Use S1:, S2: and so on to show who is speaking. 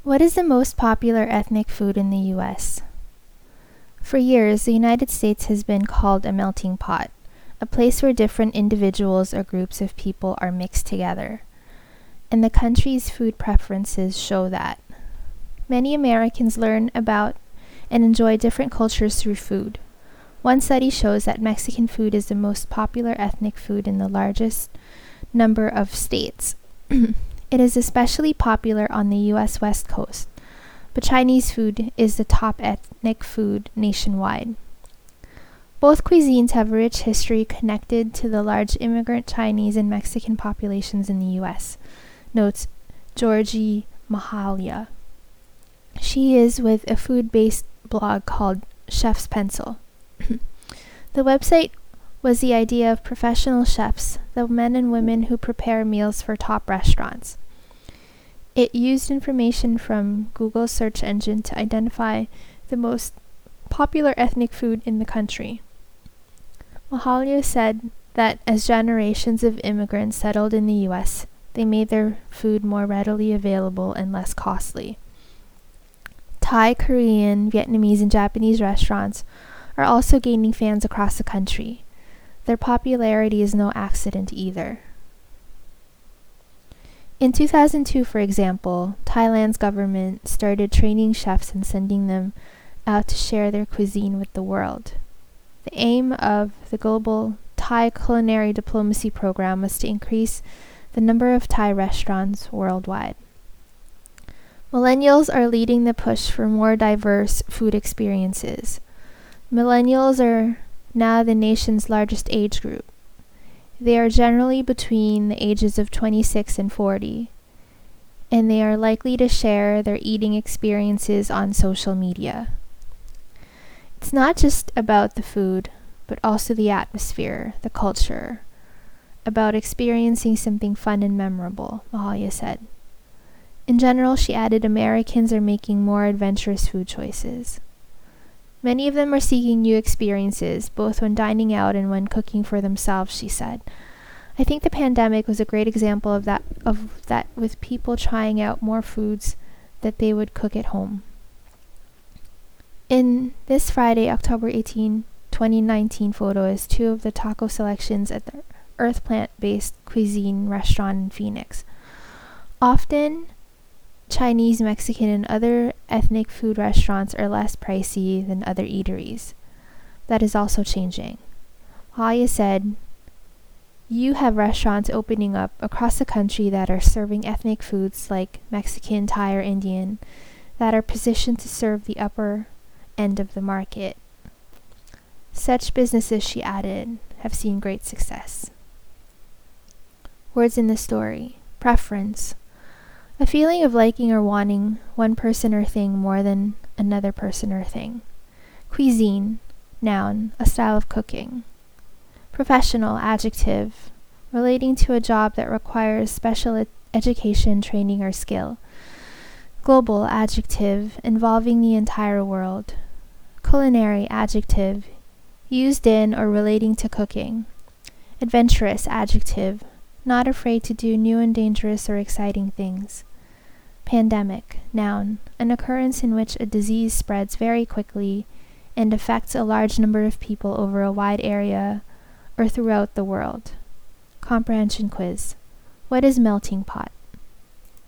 S1: What is the most popular ethnic food in the US? For years, the United States has been called a melting pot, a place where different individuals or groups of people are mixed together. And the country's food preferences show that. Many Americans learn about and enjoy different cultures through food. One study shows that Mexican food is the most popular ethnic food in the largest number of states. It is especially popular on the US West Coast, but Chinese food is the top ethnic food nationwide. Both cuisines have a rich history connected to the large immigrant Chinese and Mexican populations in the US, notes Georgie Mahalia. She is with a food-based blog called Chef's Pencil. The website was the idea of professional chefs, the men and women who prepare meals for top restaurants. It used information from Google's search engine to identify the most popular ethnic food in the country. Mahalia said that as generations of immigrants settled in the US, they made their food more readily available and less costly. Thai, Korean, Vietnamese, and Japanese restaurants are also gaining fans across the country. Their popularity is no accident either. In 2002, for example, Thailand's government started training chefs and sending them out to share their cuisine with the world. The aim of the global Thai culinary diplomacy program was to increase the number of Thai restaurants worldwide. Millennials are leading the push for more diverse food experiences. Millennials are now the nation's largest age group. They are generally between the ages of 26 and 40, and they are likely to share their eating experiences on social media. It's not just about the food, but also the atmosphere, the culture, about experiencing something fun and memorable, Mahalia said. In general, she added, Americans are making more adventurous food choices. Many of them are seeking new experiences, both when dining out and when cooking for themselves, she said. I think the pandemic was a great example of that with people trying out more foods that they would cook at home. In this Friday, October 18, 2019 photo is two of the taco selections at the Earth Plant-based cuisine restaurant in Phoenix. Often, Chinese, Mexican, and other ethnic food restaurants are less pricey than other eateries. That is also changing. Mahalia said, you have restaurants opening up across the country that are serving ethnic foods like Mexican, Thai, or Indian that are positioned to serve the upper end of the market. Such businesses, she added, have seen great success. Words in the story. Preference. A feeling of liking or wanting one person or thing more than another person or thing. Cuisine, noun, a style of cooking. Professional, adjective, relating to a job that requires special education, training, or skill. Global, adjective, involving the entire world. Culinary, adjective, used in or relating to cooking. Adventurous, adjective, not afraid to do new and dangerous or exciting things. Pandemic, noun, an occurrence in which a disease spreads very quickly and affects a large number of people over a wide area or throughout the world. Comprehension quiz. What is melting pot?